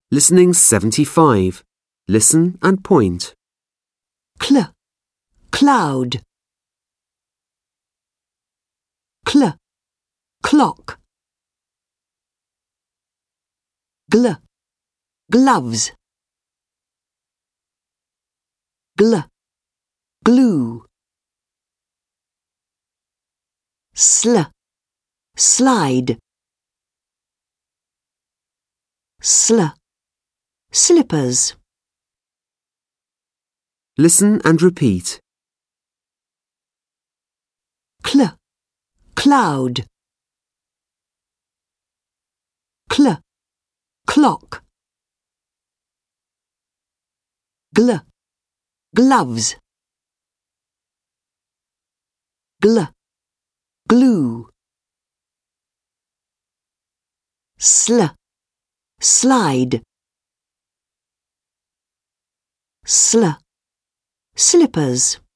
Listening 75. Listen and point. Cloud. Clock. Gloves. Glue. Slide. Slippers. Listen and repeat. Cloud. Clock. Gloves. Glue. Slide. Slippers.